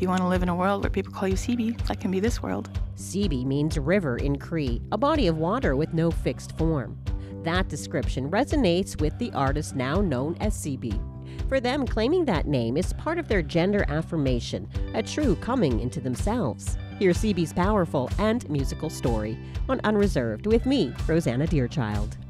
you want to live in a world where people call you Sibi, that can be this world. Sibi means river in Cree, a body of water with no fixed form. That description resonates with the artists now known as Sibi. For them, claiming that name is part of their gender affirmation, a true coming into themselves. Here's Sibi's powerful and musical story on Unreserved with me, Rosanna Deerchild.